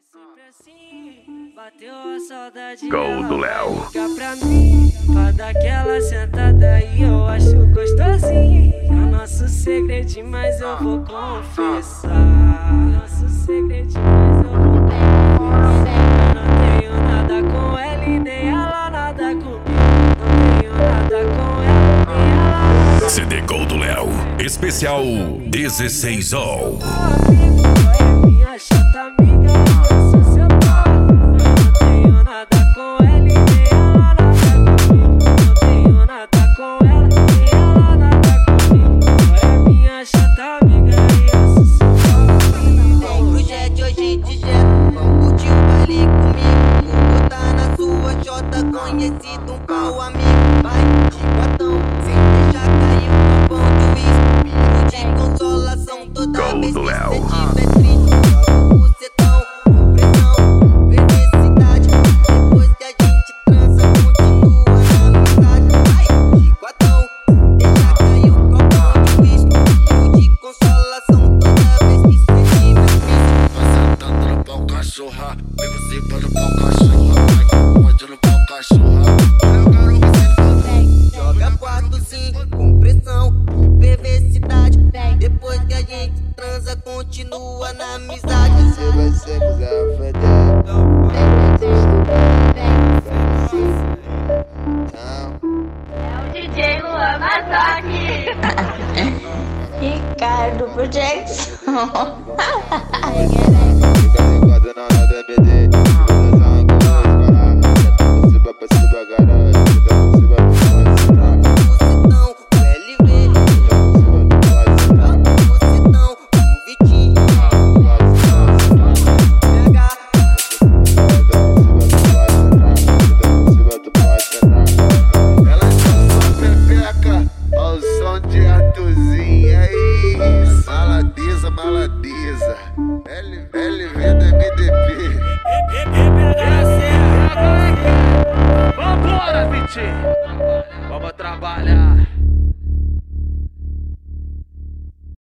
sempre assim, bateu a saudade. Gol do Léo. Liga pra mim, pra dar aquela sentada e eu acho gostosinho. É o nosso segredinho, mas eu vou confessar. Nosso segredinho, mas eu vou confessar. Eu não tenho nada com ela e nem ela nada comigo. Não tenho nada com ela, nem ela nada. CD Gol do Léo, especial 16 All. Minha chata amiga, eu sou seu pai. Eu não tenho nada com ela e nem ela nada comigo. Não tenho nada com ela, nem ela nada comigo. É minha chata amiga e eu sou seu pai. Vem pro jet hoje de jet, vamos curtir o baile comigo. Vou botar na sua jota, conhecido um pau amigo. Vai de guatão, sem deixar cair um copão de uísque. Piro de consolação toda Gol vez do que Léo. cê tiver triste. Joga o bucetão, com pressão, felicidade. Depois que a gente transa, continua na amizade. Vai de guatão, sem deixar cair um copão de uísque. Piro de consolação toda vez que cê tiver triste. Vai sentando no pau, cachorra. Vem você para no pau, cachorra. Vai, pode no pau, cachorra. Eu quero que você Joga quarto sim, com pressão, perversidade. Depois que a gente transa, continua na amizade. Se você quiser foder, É o DJ Luan Mazotti. Ricardo Projection. fica ligado na nada BD. Fica pra cima, garante. Fica por cima, Bucetão, o LV, bucetão, o Vitinho, PH. Ela só pepeca ao som de Arthurzinho. É isso. Maladiza, maladiza. LV.